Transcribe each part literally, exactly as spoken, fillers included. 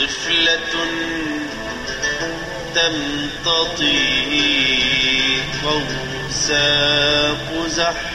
طفلة تمتطي قوسا قزح.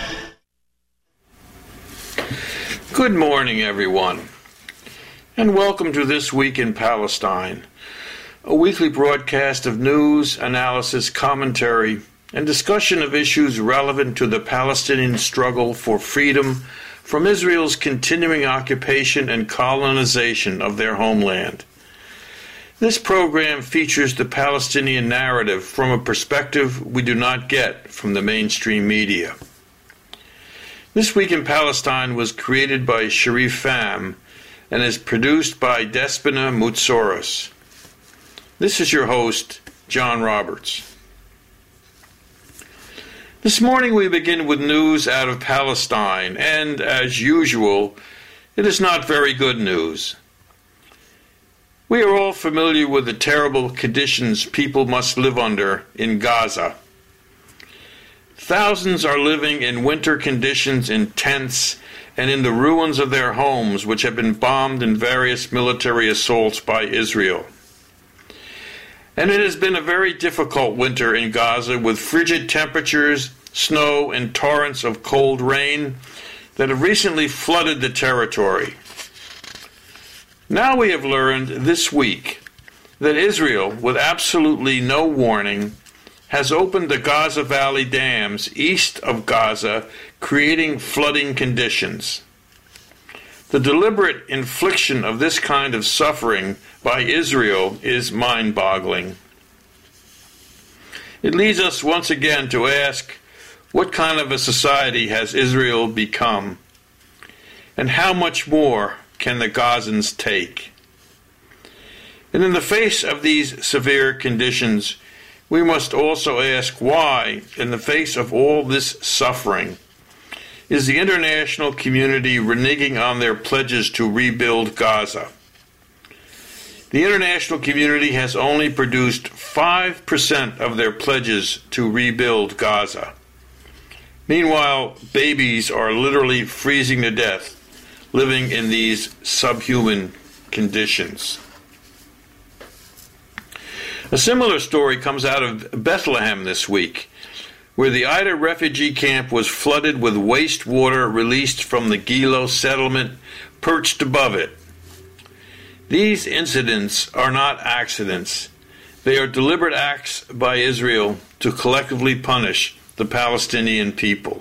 Good morning, everyone, and welcome to This Week in Palestine, a weekly broadcast of news, analysis, commentary, and discussion of issues relevant to the Palestinian struggle for freedom from Israel's continuing occupation and colonization of their homeland. This program features the Palestinian narrative from a perspective we do not get from the mainstream media. This Week in Palestine was created by Sharif Pham and is produced by Despina Moutsoros. This is your host, John Roberts. This morning we begin with news out of Palestine, and as usual, it is not very good news. We are all familiar with the terrible conditions people must live under in Gaza. Thousands are living in winter conditions in tents and in the ruins of their homes, which have been bombed in various military assaults by Israel. And it has been a very difficult winter in Gaza, with frigid temperatures, snow, and torrents of cold rain that have recently flooded the territory. Now we have learned this week that Israel, with absolutely no warning, has opened the Gaza Valley dams east of Gaza, creating flooding conditions. The deliberate infliction of this kind of suffering by Israel is mind-boggling. It leads us once again to ask, what kind of a society has Israel become? And how much more can the Gazans take? And in the face of these severe conditions, we must also ask why, in the face of all this suffering, is the international community reneging on their pledges to rebuild Gaza? The international community has only produced five percent of their pledges to rebuild Gaza. Meanwhile, babies are literally freezing to death, living in these subhuman conditions. A similar story comes out of Bethlehem this week, where the Aida refugee camp was flooded with wastewater released from the Gilo settlement perched above it. These incidents are not accidents. They are deliberate acts by Israel to collectively punish the Palestinian people.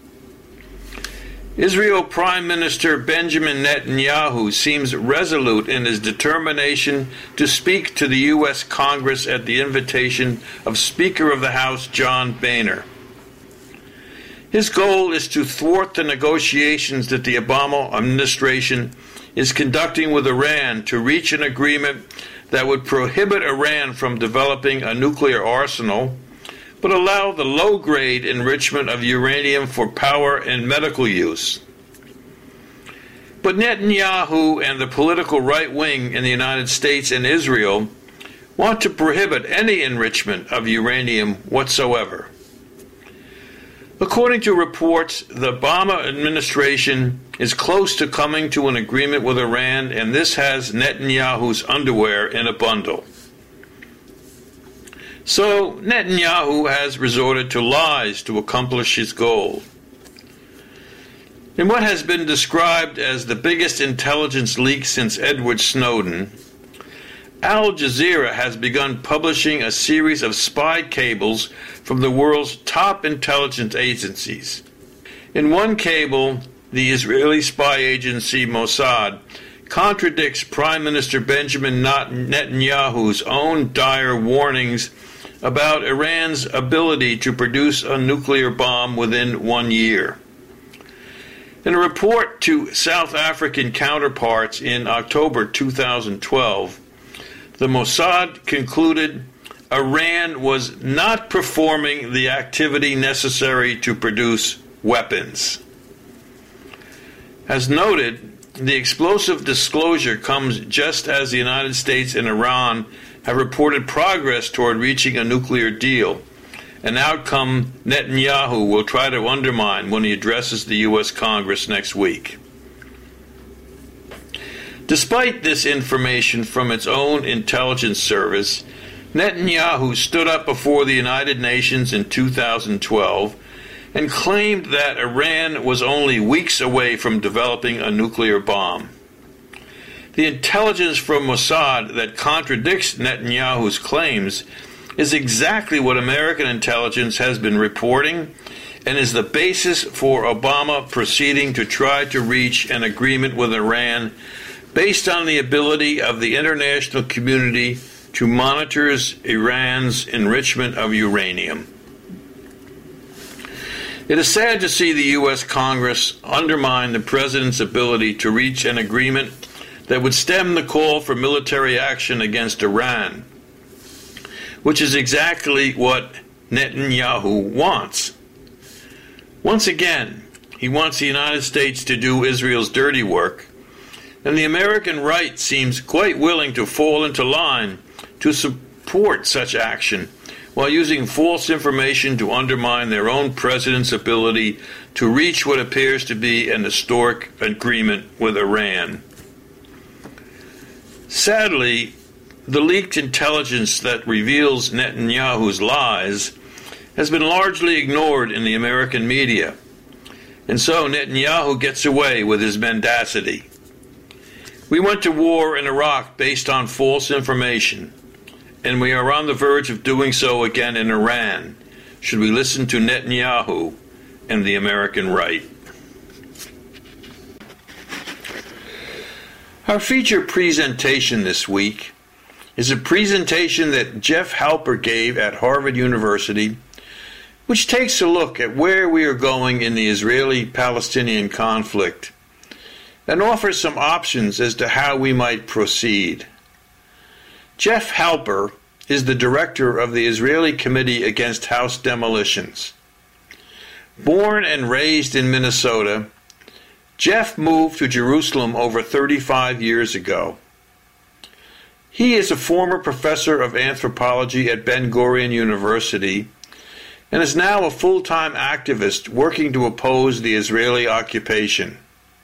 Israel Prime Minister Benjamin Netanyahu seems resolute in his determination to speak to the U S Congress at the invitation of Speaker of the House John Boehner. His goal is to thwart the negotiations that the Obama administration is conducting with Iran to reach an agreement that would prohibit Iran from developing a nuclear arsenal, but allow the low-grade enrichment of uranium for power and medical use. But Netanyahu and the political right wing in the United States and Israel want to prohibit any enrichment of uranium whatsoever. According to reports, the Obama administration is close to coming to an agreement with Iran, and this has Netanyahu's underwear in a bundle. So Netanyahu has resorted to lies to accomplish his goal. In what has been described as the biggest intelligence leak since Edward Snowden, Al Jazeera has begun publishing a series of spy cables from the world's top intelligence agencies. In one cable, the Israeli spy agency Mossad contradicts Prime Minister Benjamin Netanyahu's own dire warnings about Iran's ability to produce a nuclear bomb within one year. In a report to South African counterparts in October two thousand twelve, the Mossad concluded Iran was not performing the activity necessary to produce weapons. As noted, the explosive disclosure comes just as the United States and Iran have reported progress toward reaching a nuclear deal, an outcome Netanyahu will try to undermine when he addresses the U S Congress next week. Despite this information from its own intelligence service, Netanyahu stood up before the United Nations in two thousand twelve and claimed that Iran was only weeks away from developing a nuclear bomb. The intelligence from Mossad that contradicts Netanyahu's claims is exactly what American intelligence has been reporting and is the basis for Obama proceeding to try to reach an agreement with Iran based on the ability of the international community to monitor Iran's enrichment of uranium. It is sad to see the U S Congress undermine the President's ability to reach an agreement that would stem the call for military action against Iran, which is exactly what Netanyahu wants. Once again, he wants the United States to do Israel's dirty work, and the American right seems quite willing to fall into line to support such action while using false information to undermine their own president's ability to reach what appears to be an historic agreement with Iran. Sadly, the leaked intelligence that reveals Netanyahu's lies has been largely ignored in the American media, and so Netanyahu gets away with his mendacity. We went to war in Iraq based on false information, and we are on the verge of doing so again in Iran, should we listen to Netanyahu and the American right. Our feature presentation this week is a presentation that Jeff Halper gave at Harvard University, which takes a look at where we are going in the Israeli-Palestinian conflict and offers some options as to how we might proceed. Jeff Halper is the director of the Israeli Committee Against House Demolitions. Born and raised in Minnesota, Jeff moved to Jerusalem over thirty-five years ago. He is a former professor of anthropology at Ben-Gurion University and is now a full-time activist working to oppose the Israeli occupation.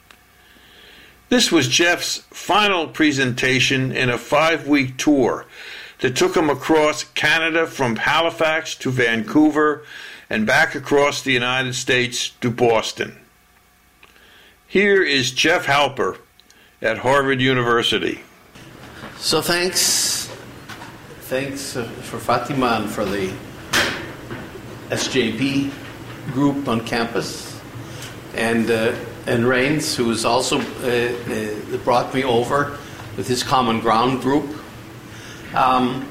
This was Jeff's final presentation in a five-week tour that took him across Canada from Halifax to Vancouver and back across the United States to Boston. Here is Jeff Halper at Harvard University. So thanks, thanks uh, for Fatima and for the S J P group on campus, and uh, and Rains, who has also uh, uh, brought me over with his Common Ground group. Um,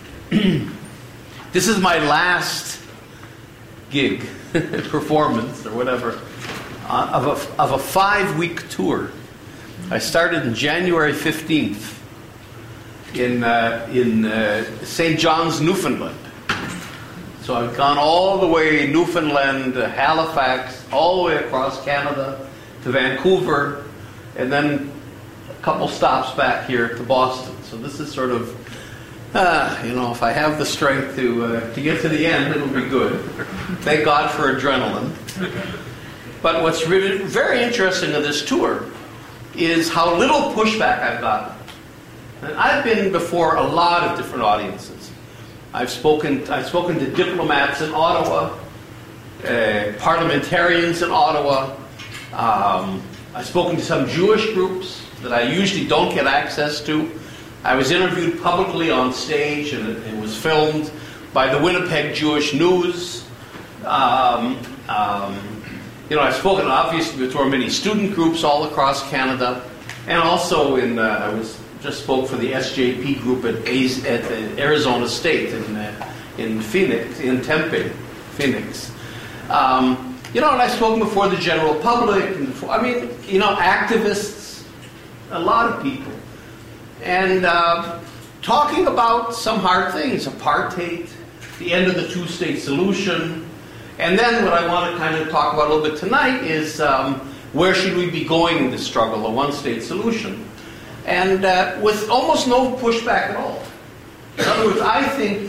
this is my last gig, performance or whatever, uh, of a of a five-week tour. I started on January fifteenth in uh, in uh, Saint John's, Newfoundland. So I've gone all the way Newfoundland, uh, Halifax, all the way across Canada to Vancouver, and then a couple stops back here to Boston. So this is sort of, uh, you know, if I have the strength to uh, to get to the end, it'll be good. Thank God for adrenaline. But what's really very interesting of this tour is how little pushback I've gotten. And I've been before a lot of different audiences. I've spoken I've spoken to diplomats in Ottawa, uh, parliamentarians in Ottawa. Um, I've spoken to some Jewish groups that I usually don't get access to. I was interviewed publicly on stage, and it, it was filmed by the Winnipeg Jewish News. Um, um, you know, I've spoken obviously before many student groups all across Canada, and also in uh, I was just spoke for the S J P group at, at Arizona State in uh, in Phoenix, in Tempe, Phoenix. Um, you know, and I've spoken before the general public. And before, I mean, you know, activists, a lot of people, and uh, talking about some hard things: apartheid, the end of the two-state solution, and then what I want to kind of talk about a little bit tonight is um, where should we be going in this struggle, a one-state solution. And uh, with almost no pushback at all. In other words, I think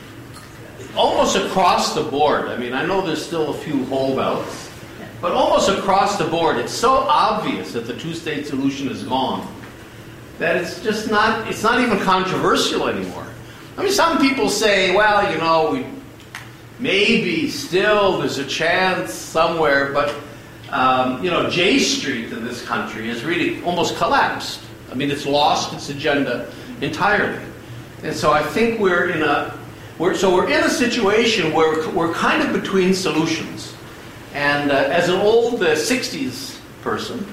almost across the board, I mean, I know there's still a few holdouts, but almost across the board, it's so obvious that the two-state solution is gone that it's just not, it's not even controversial anymore. I mean, some people say, well, you know, we, maybe still there's a chance somewhere, but, um, you know, J Street in this country has really almost collapsed. I mean, it's lost its agenda entirely. And so I think we're in a, we're, so we're in a situation where we're kind of between solutions. And uh, as an old uh, sixties person,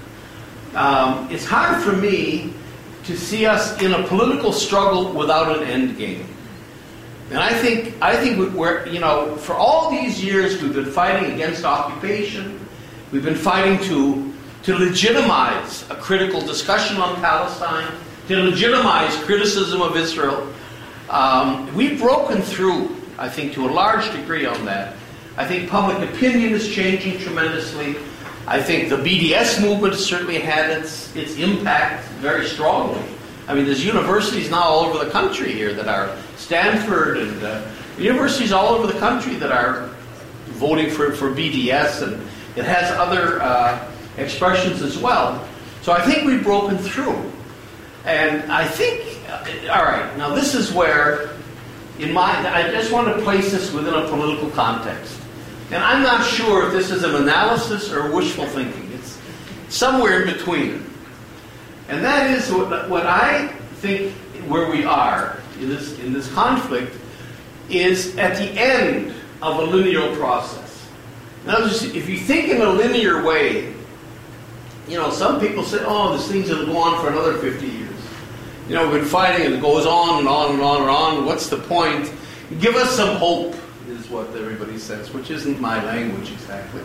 um, it's hard for me to see us in a political struggle without an end game. And I think, I think we're, you know, for all these years we've been fighting against occupation. We've been fighting to, to legitimize a critical discussion on Palestine, to legitimize criticism of Israel. Um, we've broken through, I think, to a large degree on that. I think public opinion is changing tremendously. I think the B D S movement has certainly had its, its impact very strongly. I mean, there's universities now all over the country here that are, Stanford and uh, universities all over the country that are voting for, for B D S, and it has other uh, expressions as well. So I think we've broken through. And I think, uh, all right, now this is where, in my, I just want to place this within a political context. And I'm not sure if this is an analysis or wishful thinking. It's somewhere in between. And that is what, what I think where we are in this, in this conflict is at the end of a linear process. Now, if you think in a linear way, you know, some people say, oh, this thing's going to go on for another fifty years. You know, we've been fighting and it goes on and on and on and on. What's the point? Give us some hope, is what everybody says, which isn't my language exactly.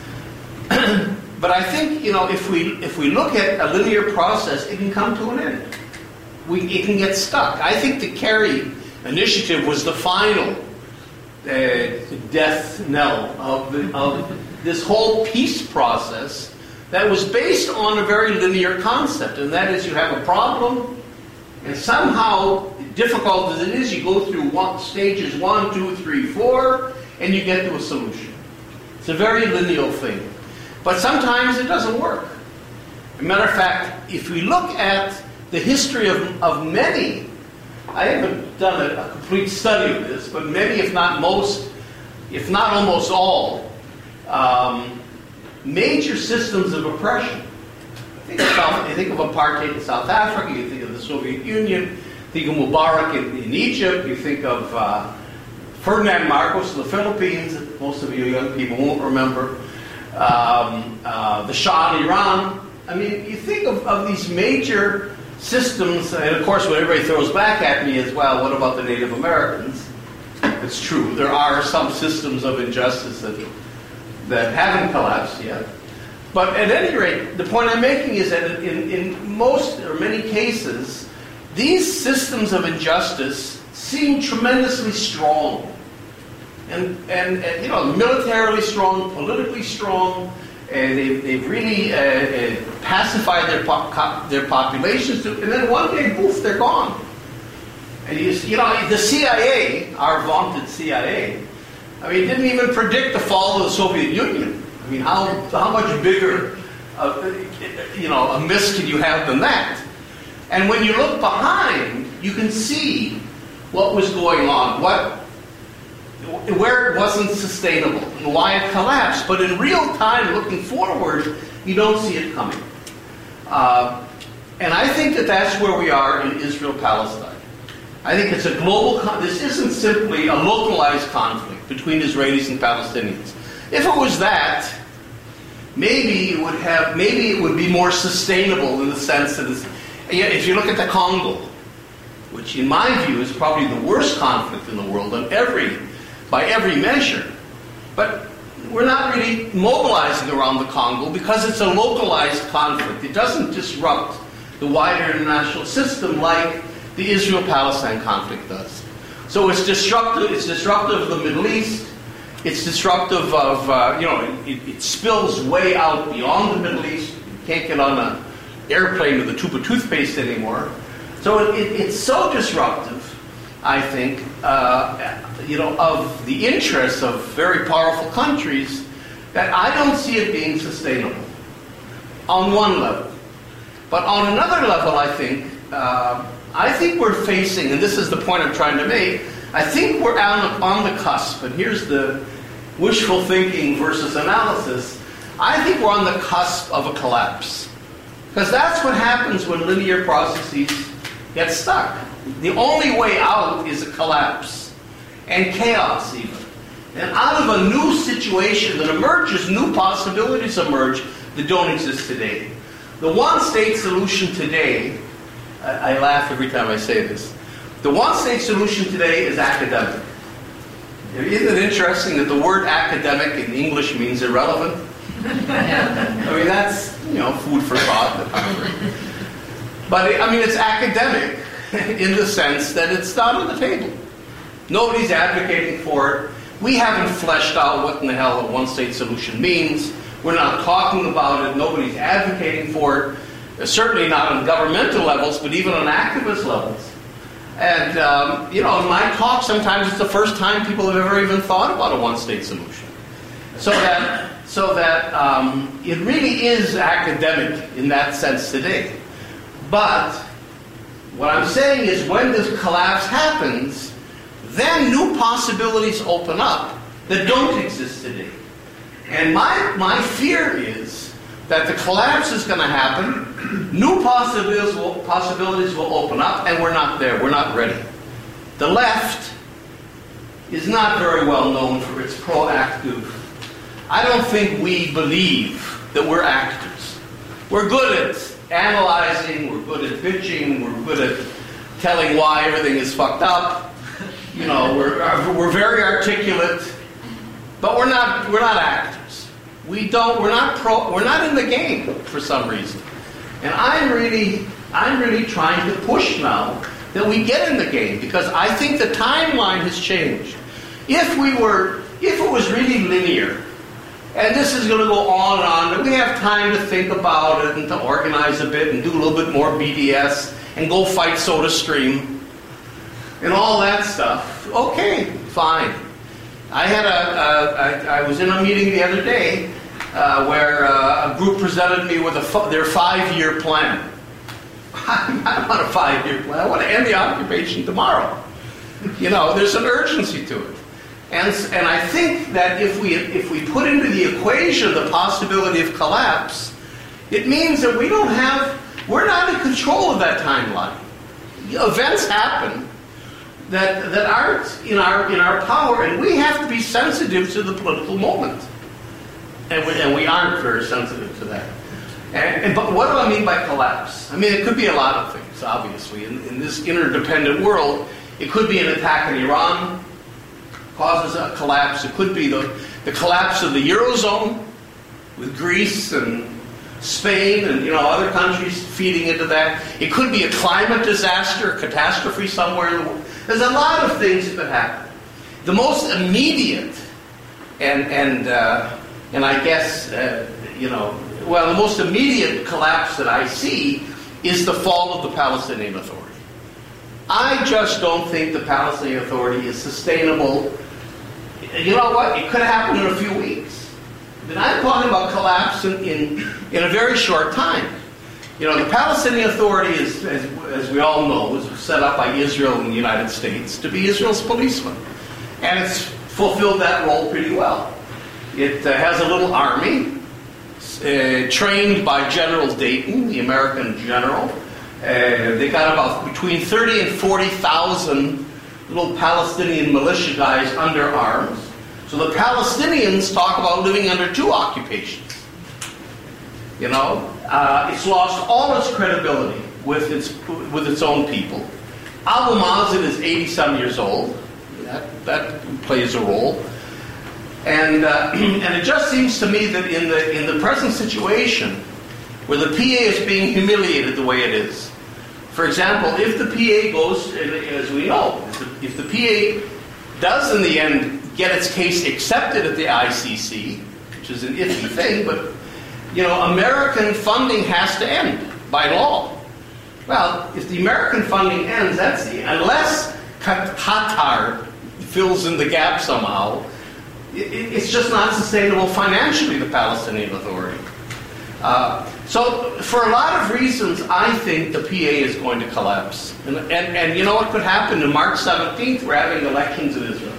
But I think, you know, if we if we look at a linear process, it can come to an end. We, it can get stuck. I think the Kerry initiative was the final uh, death knell of, the, of this whole peace process that was based on a very linear concept, and that is you have a problem, and somehow, difficult as it is, you go through one, stages one, two, three, four, and you get to a solution. It's a very linear thing. But sometimes it doesn't work. As a matter of fact, if we look at the history of, of many, I haven't done a, a complete study of this, but many, if not most, if not almost all, um, major systems of oppression. Think of, South, you think of apartheid in South Africa, you think of the Soviet Union, think of Mubarak in, in Egypt, you think of uh, Ferdinand Marcos in the Philippines, that most of you young people won't remember, um, uh, the Shah in Iran. I mean, you think of, of these major systems, and of course what everybody throws back at me is, well, what about the Native Americans? It's true, there are some systems of injustice that, that haven't collapsed yet. But at any rate, the point I'm making is that in, in most or many cases, these systems of injustice seem tremendously strong. And, and, and you know, militarily strong, politically strong, and they've, they've really uh, uh, pacified their, pop, their populations, to, and then one day, poof, they're gone. And you, you know, the C I A, our vaunted C I A, I mean, didn't even predict the fall of the Soviet Union. I mean, how, how much bigger, uh, you know, a miss can you have than that? And when you look behind, you can see what was going on, what, where it wasn't sustainable, and why it collapsed. But in real time, looking forward, you don't see it coming. Uh, and I think that that's where we are in Israel-Palestine. I think it's a global, con- this isn't simply a localized conflict between Israelis and Palestinians. If it was that, maybe it would have, maybe it would be more sustainable in the sense that it's, if you look at the Congo, which in my view is probably the worst conflict in the world on every, by every measure, but we're not really mobilizing around the Congo because it's a localized conflict. It doesn't disrupt the wider international system like the Israel-Palestine conflict does. So it's disruptive. It's disruptive of the Middle East. It's disruptive of, uh, you know, it, it spills way out beyond the Middle East. You can't get on an airplane with a tube of toothpaste anymore. So it, it, it's so disruptive, I think, uh, you know, of the interests of very powerful countries that I don't see it being sustainable on one level. But on another level, I think, uh, I think we're facing, and this is the point I'm trying to make, I think we're on the, on the cusp, and here's the wishful thinking versus analysis. I think we're on the cusp of a collapse. Because that's what happens when linear processes get stuck. The only way out is a collapse, and chaos even. And out of a new situation that emerges, new possibilities emerge that don't exist today. The one-state solution today, I, I laugh every time I say this, the one-state solution today is academic. Isn't it interesting that the word academic in English means irrelevant? I mean, that's, you know, food for thought. But, it, I mean, it's academic in the sense that it's not on the table. Nobody's advocating for it. We haven't fleshed out what in the hell a one-state solution means. We're not talking about it. Nobody's advocating for it. Certainly not on governmental levels, but even on activist levels. And, um, you know, in my talk, sometimes it's the first time people have ever even thought about a one-state solution. So that, so that um, it really is academic in that sense today. But what I'm saying is when this collapse happens, then new possibilities open up that don't exist today. And my, my fear is that the collapse is going to happen, new possibilities will, possibilities will open up, and we're not there, we're not ready. The left is not very well known for its proactive. I don't think we believe that we're actors. We're good at analyzing, we're good at bitching, we're good at telling why everything is fucked up. You know, we're, we're very articulate, but we're not, we're not actors. We don't, we're not pro, we're not in the game for some reason. And I'm really, I'm really trying to push now that we get in the game, because I think the timeline has changed. If we were, if it was really linear, and this is going to go on and on, and we have time to think about it and to organize a bit and do a little bit more B D S and go fight SodaStream and all that stuff, okay, fine. I had a, a I, I was in a meeting the other day uh, where uh, a group presented me with a, their five-year plan. I want a five-year plan. I want to end the occupation tomorrow. You know, there's an urgency to it. And, and I think that if we, if we put into the equation the possibility of collapse, it means that we don't have, we're not in control of that timeline. Events happen that, that aren't in our, in our power, and we have to be sensitive to the political moment. And we, and we aren't very sensitive to that. And, and, but what do I mean by collapse? I mean, it could be a lot of things, obviously. In, in this interdependent world, it could be an attack on Iran, causes a collapse. It could be the, the collapse of the Eurozone, with Greece and Spain and, you know, other countries feeding into that. It could be a climate disaster, a catastrophe somewhere in the world. There's a lot of things that could happen. The most immediate, and and uh, and I guess uh, you know, well, the most immediate collapse that I see is the fall of the Palestinian Authority. I just don't think the Palestinian Authority is sustainable. You know what? It could happen in a few weeks. But I'm talking about collapse in, in, in a very short time. You know, the Palestinian Authority is, as, as we all know, was set up by Israel and the United States to be Israel's policeman. And it's fulfilled that role pretty well. It uh, has a little army, uh, trained by General Dayton, the American general. Uh, they got about between thirty and forty thousand little Palestinian militia guys under arms. So the Palestinians talk about living under two occupations. You know, uh, it's lost all its credibility with its with its own people. Abu Mazen is eighty-some years old. That that plays a role. And uh, and it just seems to me that in the in the present situation, where the P A is being humiliated the way it is. For example, if the P A goes, as we know, if the P A does in the end get its case accepted at the I C C, which is an iffy thing, but, you know, American funding has to end by law. Well, if the American funding ends, that's the, unless Qatar fills in the gap somehow, it, it's just not sustainable financially, the Palestinian Authority. Uh, so for a lot of reasons, I think the P A is going to collapse. And, and, and you know what could happen? On March seventeenth, we're having elections in Israel.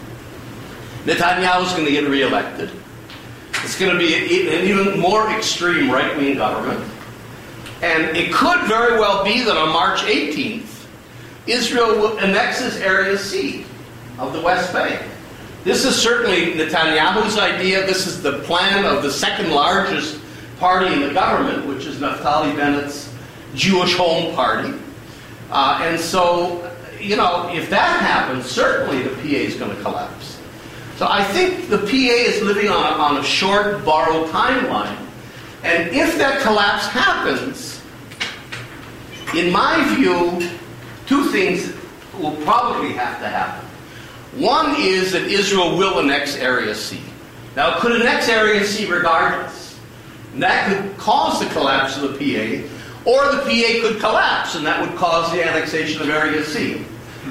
Netanyahu's going to get reelected. It's going to be an even more extreme right-wing government. And it could very well be that on March eighteenth, Israel annexes Area C of the West Bank. This is certainly Netanyahu's idea. This is the plan of the second largest party in the government, which is Naftali Bennett's Jewish Home Party. Uh, and so, you know, if that happens, certainly the P A is going to collapse. So I think the P A is living on a, on a short, borrowed timeline. And if that collapse happens, in my view, two things will probably have to happen. One is that Israel will annex Area C. Now, it could annex Area C regardless. And that could cause the collapse of the P A, or the P A could collapse, and that would cause the annexation of Area C,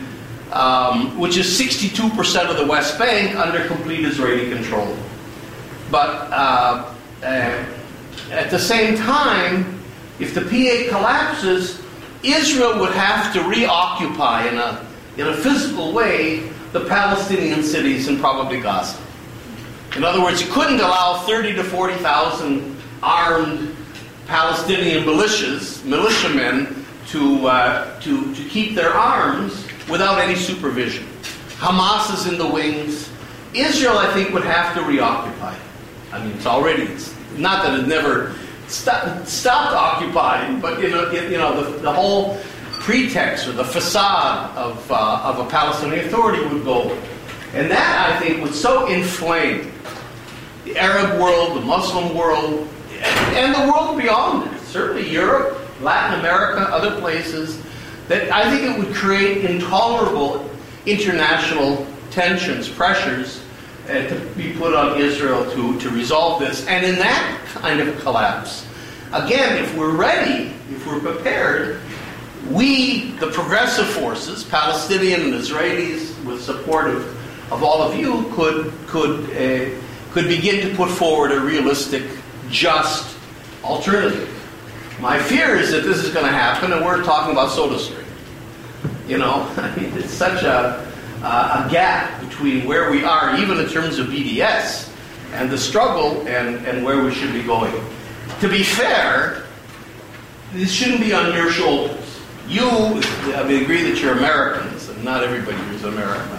um, which is sixty-two percent of the West Bank under complete Israeli control. But uh, uh, at the same time, if the P A collapses, Israel would have to reoccupy in a, in a physical way the Palestinian cities and probably Gaza. In other words, you couldn't allow thirty to forty thousand armed Palestinian militias, militiamen, to, uh, to, to keep their arms without any supervision. Hamas is in the wings. Israel, I think, would have to reoccupy. I mean, it's already, it's not that it never st- stopped occupying, but you know, you know the, the whole pretext or the facade of, uh, of a Palestinian authority would go. And that, I think, would so inflame the Arab world, the Muslim world, and the world beyond it, certainly Europe, Latin America, other places, that I think it would create intolerable international tensions, pressures uh, to be put on Israel to, to resolve this. And in that kind of collapse, again, if we're ready, if we're prepared, we, the progressive forces, Palestinian and Israelis, with support of, of all of you, could, could, uh, could begin to put forward a realistic, just alternative. My fear is that this is going to happen, and we're talking about SodaStream. You know, I mean, it's such a, uh, a gap between where we are, even in terms of B D S, and the struggle, and, and where we should be going. To be fair, this shouldn't be on your shoulders. You, I mean, agree that you're Americans, and not everybody here is American,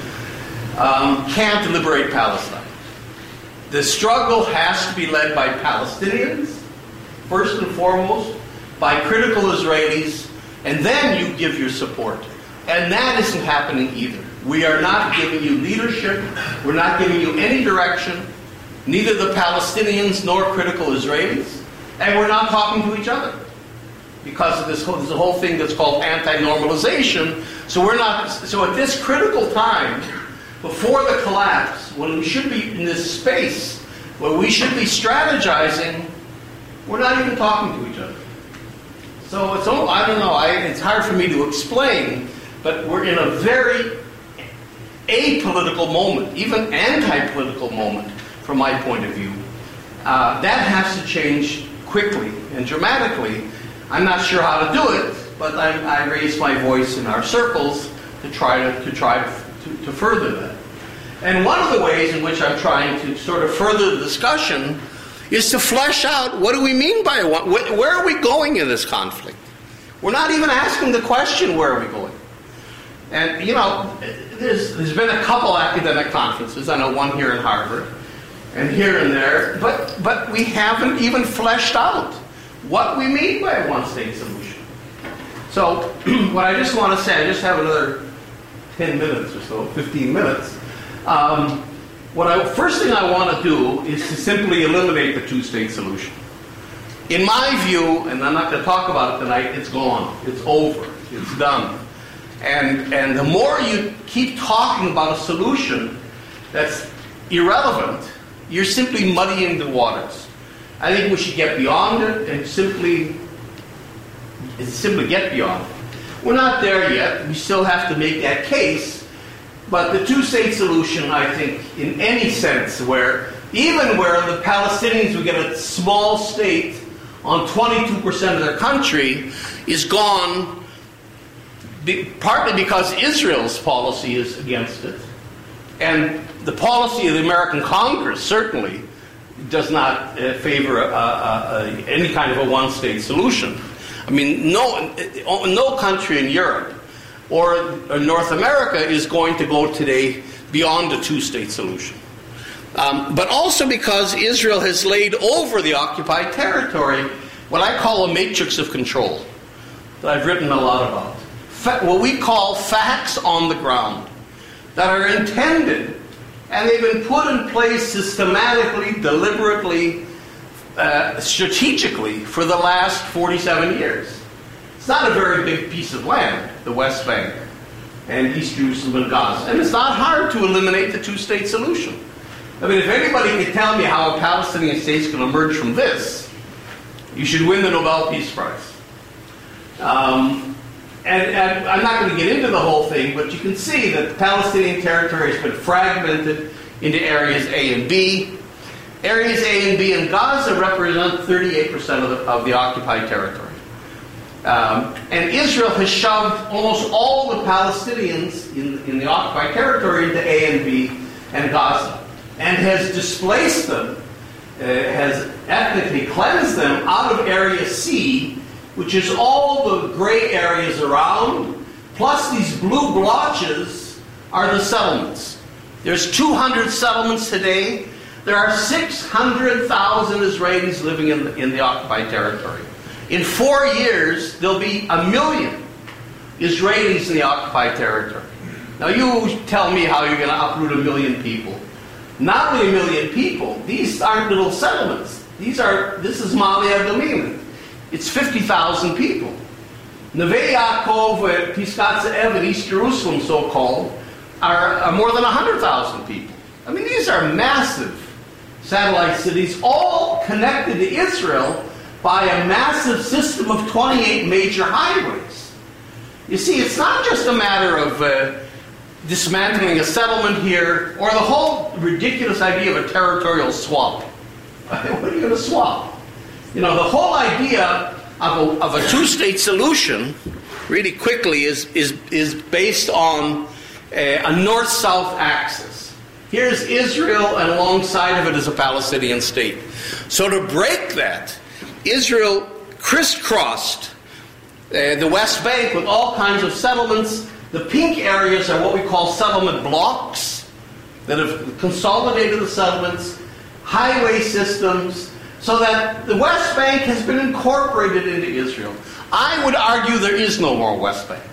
um, can't liberate Palestine. The struggle has to be led by Palestinians, first and foremost, by critical Israelis, and then you give your support. And that isn't happening either. We are not giving you leadership. We're not giving you any direction, neither the Palestinians nor critical Israelis, and we're not talking to each other because of this whole, this whole thing that's called anti-normalization. So we're not. So at this critical time, before the collapse, when we should be in this space where we should be strategizing, we're not even talking to each other. So it's all, I don't know, I, it's hard for me to explain, but we're in a very apolitical moment, even anti-political moment from my point of view. Uh, that has to change quickly and dramatically. I'm not sure how to do it, but I, I raise my voice in our circles to try to, to try to To, to further that. And one of the ways in which I'm trying to sort of further the discussion is to flesh out what do we mean by what, where are we going in this conflict? We're not even asking the question, where are we going? And, you know, there's, there's been a couple academic conferences, I know one here in Harvard, and here and there, but, but we haven't even fleshed out what we mean by a one-state solution. So, what I just want to say, I just have another ten minutes or so, fifteen minutes. Um, what I, first thing I want to do is to simply eliminate the two-state solution. In my view, and I'm not going to talk about it tonight, it's gone. It's over. It's done. And, and the more you keep talking about a solution that's irrelevant, you're simply muddying the waters. I think we should get beyond it and simply, simply get beyond it. We're not there yet. We still have to make that case. But the two-state solution, I think, in any sense where even where the Palestinians would get a small state on twenty-two percent of their country, is gone be, partly because Israel's policy is against it, and the policy of the American Congress certainly does not uh, favor a, a, a, any kind of a one-state solution. I mean, no, no country in Europe or, or North America is going to go today beyond a two-state solution. Um, but also because Israel has laid over the occupied territory what I call a matrix of control that I've written a lot about. Fa- what we call facts on the ground that are intended, and they've been put in place systematically, deliberately, uh, strategically for the last forty-seven years. It's not a very big piece of land, the West Bank and East Jerusalem and Gaza. And it's not hard to eliminate the two-state solution. I mean, if anybody can tell me how a Palestinian state can emerge from this, you should win the Nobel Peace Prize. Um, and, and I'm not going to get into the whole thing, but you can see that the Palestinian territory has been fragmented into areas A and B. Areas A and B in Gaza represent thirty-eight percent of the, of the occupied territory. Um, and Israel has shoved almost all the Palestinians in, in the occupied territory into A and B and Gaza, and has displaced them, uh, has ethnically cleansed them out of Area C, which is all the gray areas around, plus these blue blotches are the settlements. There's two hundred settlements today. There are six hundred thousand Israelis living in the, in the occupied territory. In four years, there'll be a million Israelis in the occupied territory. Now you tell me how you're going to uproot a million people. Not only a million people, these aren't little settlements. These are, this is Ma'ale Adumim. It's fifty thousand people. Neve Yaakov, Pisgat Ze'ev, and East Jerusalem, so-called, are, are more than one hundred thousand people. I mean, these are massive satellite cities, all connected to Israel by a massive system of twenty-eight major highways. You see, it's not just a matter of uh, dismantling a settlement here, or the whole ridiculous idea of a territorial swap. What are you going to swap? You know, the whole idea of a, of a two-state solution, really quickly, is, is, is based on a, a north-south axis. Here's Israel, and alongside of it is a Palestinian state. So to break that, Israel crisscrossed uh, the West Bank with all kinds of settlements. The pink areas are what we call settlement blocks that have consolidated the settlements, highway systems, so that the West Bank has been incorporated into Israel. I would argue there is no more West Bank.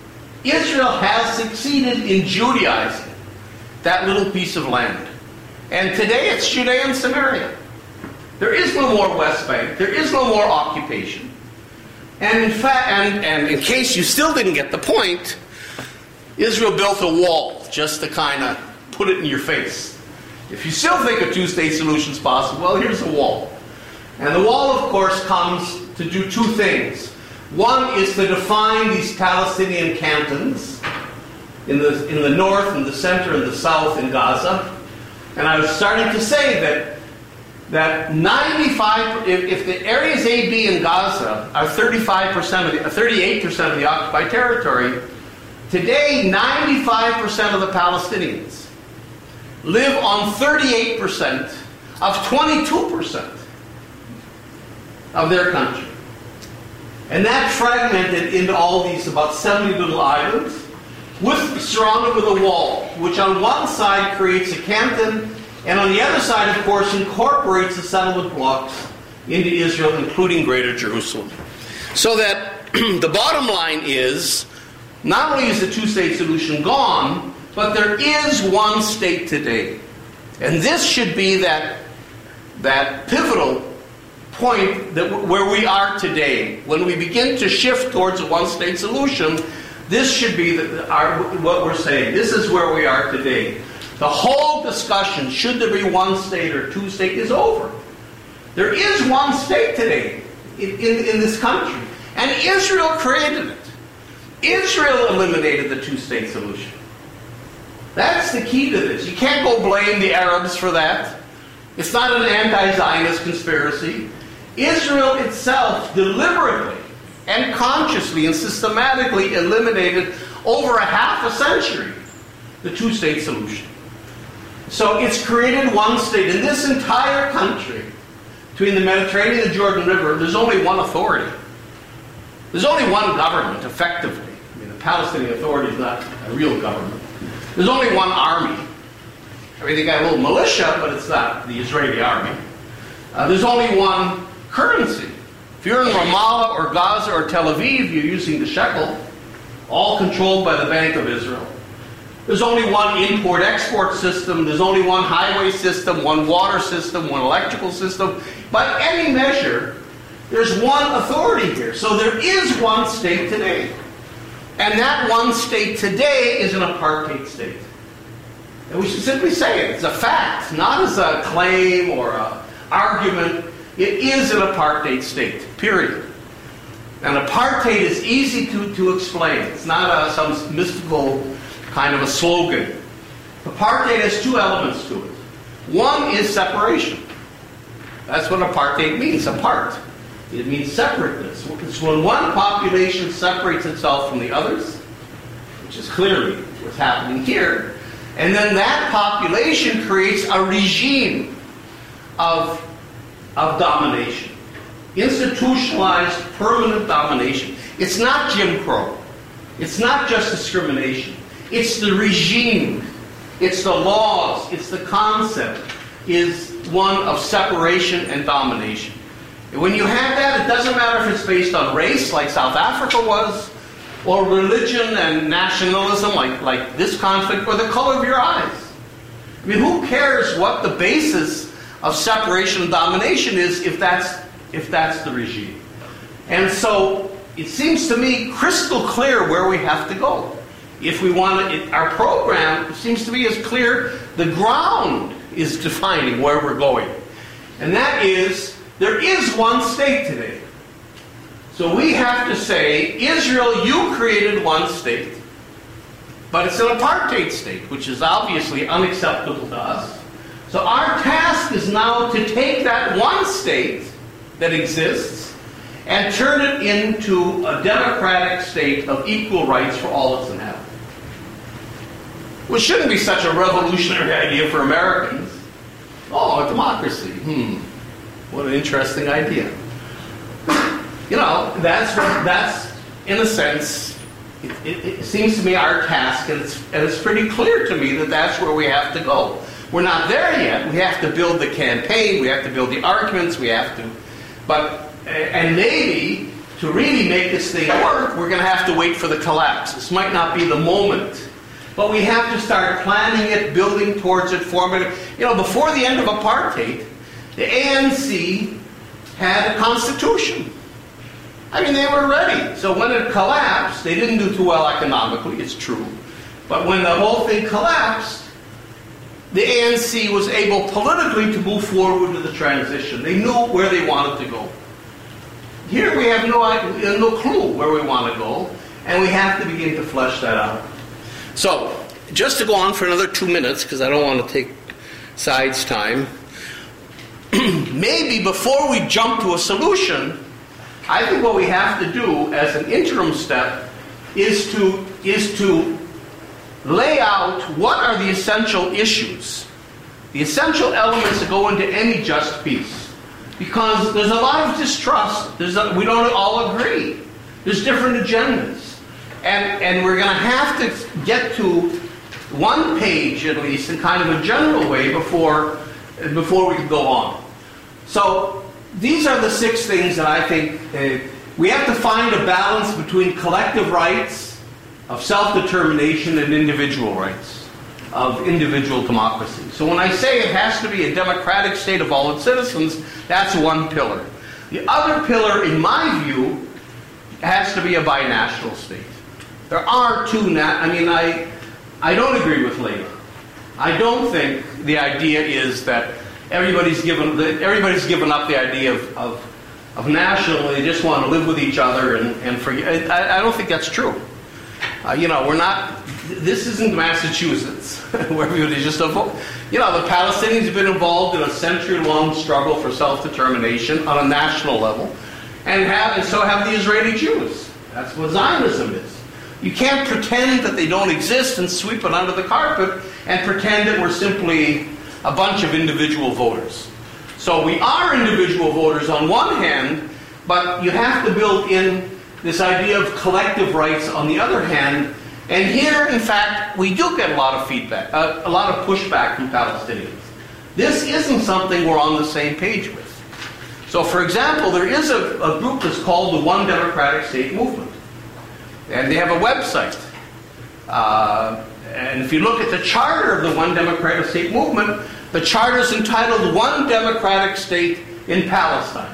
Israel has succeeded in Judaizing that little piece of land. And today it's Judea and Samaria. There is no more West Bank. There is no more occupation. And in fact, and, and in case you still didn't get the point, Israel built a wall just to kind of put it in your face. If you still think a two-state solution is possible, well, here's the wall. And the wall, of course, comes to do two things. One is to define these Palestinian cantons in the, in the north, in the center, and the south in Gaza. And I was starting to say that that ninety-five, if, if the areas A, B, and Gaza are thirty-five percent of the, thirty-eight percent of the occupied territory, today ninety-five percent of the Palestinians live on thirty-eight percent of twenty-two percent of their country. And that fragmented into all these about seventy little islands, with surrounded with a wall, which on one side creates a canton, and on the other side, of course, incorporates the settlement blocks into Israel, including Greater Jerusalem. So that the bottom line is, not only is the two-state solution gone, but there is one state today. And this should be that, that pivotal point that where we are today. When we begin to shift towards a one-state solution, this should be the, our, what we're saying. This is where we are today. The whole discussion, should there be one state or two state, is over. There is one state today in, in, in this country. And Israel created it. Israel eliminated the two-state solution. That's the key to this. You can't go blame the Arabs for that. It's not an anti-Zionist conspiracy. Israel itself deliberately and consciously and systematically eliminated over a half a century the two-state solution. So it's created one state. In this entire country, between the Mediterranean and the Jordan River, there's only one authority. There's only one government, effectively. I mean, the Palestinian Authority is not a real government. There's only one army. I mean, they got a little militia, but it's not the Israeli army. Uh, there's only one currency. If you're in Ramallah or Gaza or Tel Aviv, you're using the shekel, all controlled by the Bank of Israel. There's only one import-export system. There's only one highway system, one water system, one electrical system. By any measure, there's one authority here. So there is one state today. And that one state today is an apartheid state. And we should simply say it. It's a fact, not as a claim or an argument. It is an apartheid state, period. And apartheid is easy to, to explain. It's not a, some mystical kind of a slogan. Apartheid has two elements to it. One is separation. That's what apartheid means, apart. It means separateness. It's when one population separates itself from the others, which is clearly what's happening here, and then that population creates a regime of, of domination. Institutionalized, permanent domination. It's not Jim Crow. It's not just discrimination. It's the regime. It's the laws. It's the concept. Is one of separation and domination. And when you have that, it doesn't matter if it's based on race, like South Africa was, or religion and nationalism, like, like this conflict, or the color of your eyes. I mean, who cares what the basis of separation and domination is if that's, if that's the regime? And so it seems to me crystal clear where we have to go. If we want to, it, our program seems to be as clear. The ground is defining where we're going. And that is, there is one state today. So we have to say, Israel, you created one state. But it's an apartheid state, which is obviously unacceptable to us. So our task is now to take that one state that exists and turn it into a democratic state of equal rights for all its inhabitants. Which shouldn't be such a revolutionary idea for Americans. Oh, a democracy. Hmm. What an interesting idea. You know, that's, that's in a sense, it, it, it seems to me our task, and it's, and it's pretty clear to me that that's where we have to go. We're not there yet. We have to build the campaign. We have to build the arguments. We have to, but, and maybe to really make this thing work, we're going to have to wait for the collapse. This might not be the moment. But we have to start planning it, building towards it, forming it. You know, before the end of apartheid, the A N C had a constitution. I mean, they were ready. So when it collapsed, they didn't do too well economically, it's true. But when the whole thing collapsed, the A N C was able politically to move forward with the transition. They knew where they wanted to go. Here we have no, no clue where we want to go, and we have to begin to flesh that out. So, just to go on for another two minutes, because I don't want to take sides time, maybe before we jump to a solution, I think what we have to do as an interim step is to, is to lay out what are the essential issues, the essential elements that go into any just peace. Because there's a lot of distrust. There's a, we don't all agree. There's different agendas. And, and we're going to have to get to one page, at least, in kind of a general way before, before we can go on. So these are the six things that I think uh, we have to find a balance between collective rights of self-determination and individual rights of individual democracy. So when I say it has to be a democratic state of all its citizens, that's one pillar. The other pillar, in my view, has to be a binational state. There are two, na- I mean, I, I don't agree with Leila. I don't think the idea is that everybody's given, that everybody's given up the idea of, of, of national, they just want to live with each other and, and forget. I, I don't think that's true. Uh, you know, we're not, this isn't Massachusetts, where everybody just a vote. You know, the Palestinians have been involved in a century-long struggle for self-determination on a national level, and have, and so have the Israeli Jews. That's what Zionism is. You can't pretend that they don't exist and sweep it under the carpet and pretend that we're simply a bunch of individual voters. So we are individual voters on one hand, but you have to build in this idea of collective rights on the other hand. And here, in fact, we do get a lot of feedback, uh, a lot of pushback from Palestinians. This isn't something we're on the same page with. So, for example, there is a, a group that's called the One Democratic State Movement. And they have a website. Uh, and if you look at the charter of the One Democratic State Movement, the charter is entitled One Democratic State in Palestine.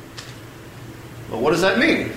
Well, what does that mean?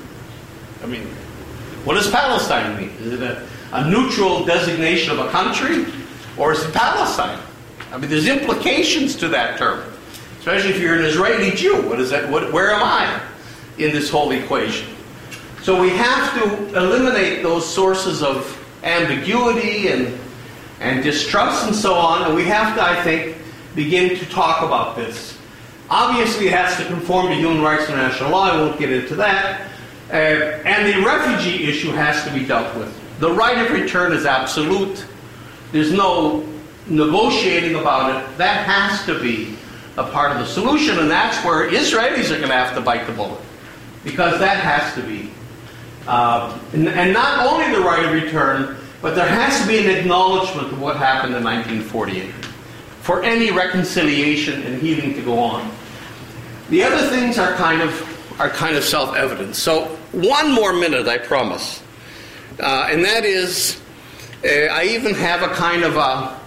I mean, what does Palestine mean? Is it a, a neutral designation of a country? Or is it Palestine? I mean, there's implications to that term. Especially if you're an Israeli Jew. What is that? What, where am I in this whole equation? So we have to eliminate those sources of ambiguity and, and distrust and so on. And we have to, I think, begin to talk about this. Obviously, it has to conform to human rights and international law. I won't get into that. Uh, and the refugee issue has to be dealt with. The right of return is absolute. There's no negotiating about it. That has to be a part of the solution, and that's where Israelis are going to have to bite the bullet, because that has to be. Uh, and, and not only the right of return, but there has to be an acknowledgement of what happened in nineteen forty-eight for any reconciliation and healing to go on. The other things are kind of are kind of self-evident. So one more minute, I promise. Uh, and that is, uh, I even have a kind of a,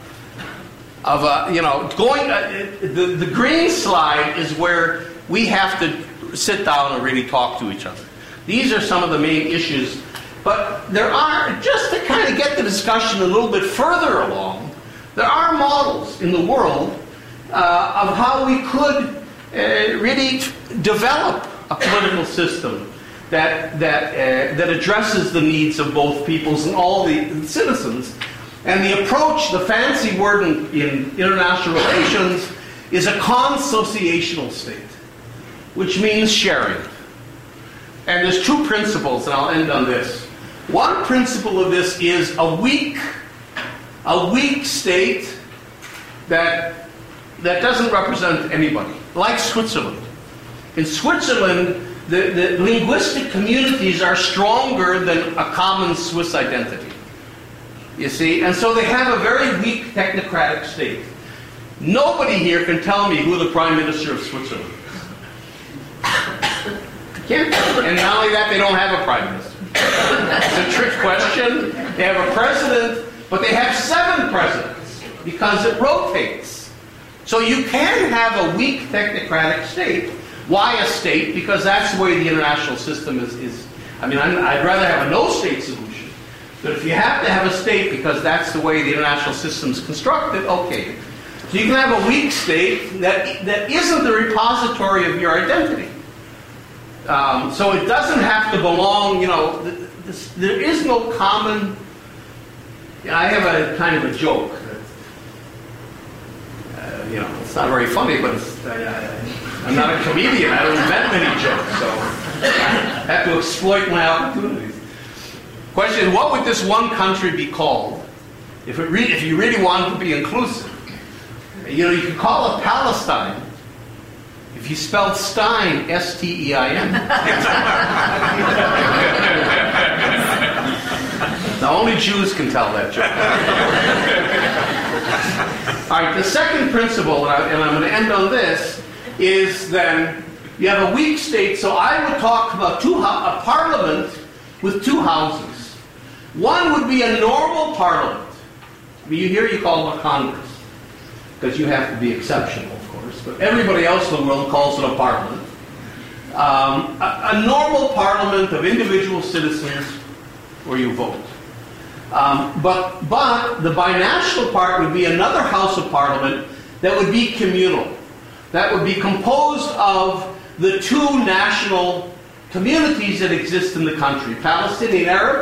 of a, you know, going, uh, the, the green slide is where we have to sit down and really talk to each other. These are some of the main issues. But there are, just to kind of get the discussion a little bit further along, there are models in the world uh, of how we could uh, really develop a political system that that uh, that addresses the needs of both peoples and all the citizens. And the approach, the fancy word in, in international relations, is a consociational state, which means sharing. And there's two principles, and I'll end on this. One principle of this is a weak, a weak state that that doesn't represent anybody, like Switzerland. In Switzerland, the, the linguistic communities are stronger than a common Swiss identity. You see? And so they have a very weak technocratic state. Nobody here can tell me who the Prime Minister of Switzerland is. Can't. And not only that, they don't have a Prime Minister. It's a trick question. They have a president, but they have seven presidents because it rotates. So you can have a weak technocratic state. Why a state? Because that's the way the international system is. is I mean, I'm, I'd rather have a no-state solution. But if you have to have a state because that's the way the international system is constructed, okay. So you can have a weak state that, that isn't the repository of your identity. Um, so it doesn't have to belong, you know, this, there is no common... I have a kind of a joke. Uh, you know, it's not very funny, but it's, uh, I'm not a comedian. I don't invent many jokes, so I have to exploit my opportunities. Question, what would this one country be called if, it re- if you really wanted to be inclusive? You know, you could call it Palestine if you spelled Stein, S T E I N. Now, only Jews can tell that joke. All right, the second principle, and, I, and I'm going to end on this, is then you have a weak state. So I would talk about two, a parliament with two houses. One would be a normal parliament. You hear you call it a Congress, because you have to be exceptional, of course. But everybody else in the world calls it a parliament. Um, a, a normal parliament of individual citizens where you vote. Um, but, but the binational part would be another house of parliament that would be communal. That would be composed of the two national communities that exist in the country. Palestinian Arabs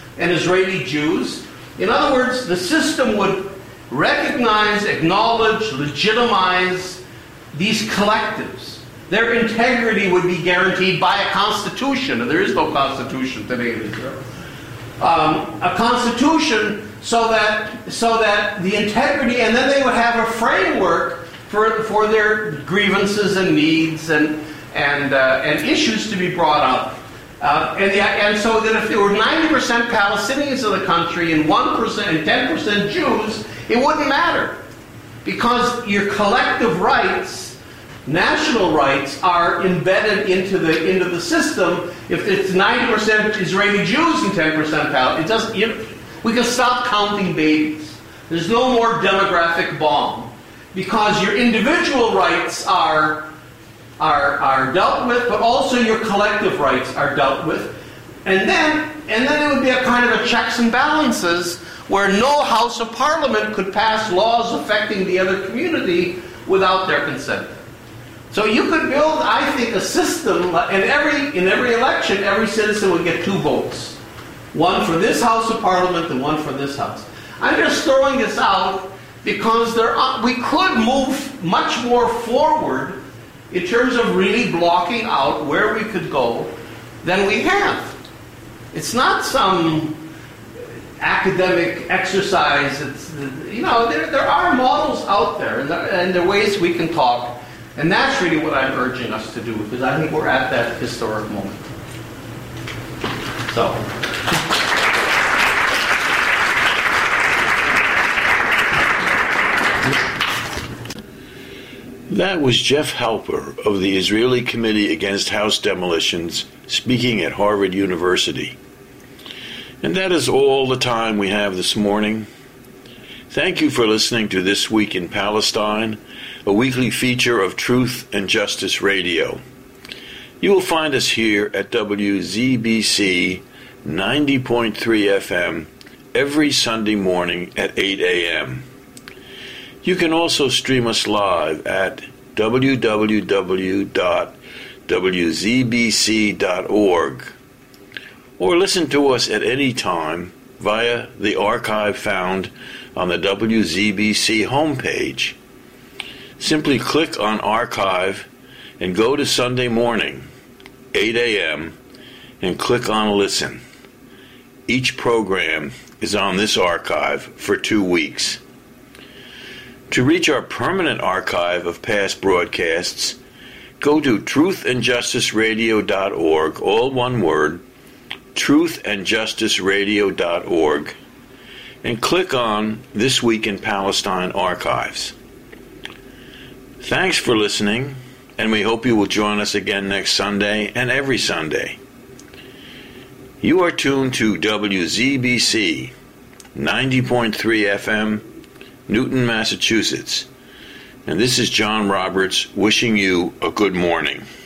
and Israeli Jews. In other words, the system would recognize, acknowledge, legitimize these collectives. Their integrity would be guaranteed by a constitution, and there is no constitution today in Israel. Um, a constitution so that so that the integrity, and then they would have a framework for for their grievances and needs and and uh, and issues to be brought up. Uh, and, the, and so that if there were ninety percent Palestinians in the country and one percent and ten percent Jews, it wouldn't matter. Because your collective rights, national rights, are embedded into the into the system. If it's ninety percent Israeli Jews and ten percent Palestinians, it doesn't. You, we can stop counting babies. There's no more demographic bomb. Because your individual rights are Are, are dealt with, but also your collective rights are dealt with. And then, and then it would be a kind of a checks and balances where no House of Parliament could pass laws affecting the other community without their consent. So you could build, I think, a system, and every, in every election, every citizen would get two votes. One for this House of Parliament and one for this House. I'm just throwing this out because there are, we could move much more forward in terms of really blocking out where we could go than we have. It's not some academic exercise. It's, you know, there, there are models out there, and there, and there are ways we can talk. And that's really what I'm urging us to do, because I think we're at that historic moment. So. That was Jeff Halper of the Israeli Committee Against House Demolitions speaking at Harvard University. And that is all the time we have this morning. Thank you for listening to This Week in Palestine, a weekly feature of Truth and Justice Radio. You will find us here at W Z B C ninety point three F M every Sunday morning at eight a.m. You can also stream us live at w w w dot w z b c dot org or listen to us at any time via the archive found on the W Z B C homepage. Simply click on Archive and go to Sunday morning, eight a.m., and click on Listen. Each program is on this archive for two weeks. To reach our permanent archive of past broadcasts, go to truth and justice radio dot org, all one word, truth and justice radio dot org, and click on This Week in Palestine Archives. Thanks for listening, and we hope you will join us again next Sunday and every Sunday. You are tuned to W Z B C ninety point three F M, Newton, Massachusetts. And this is John Roberts wishing you a good morning.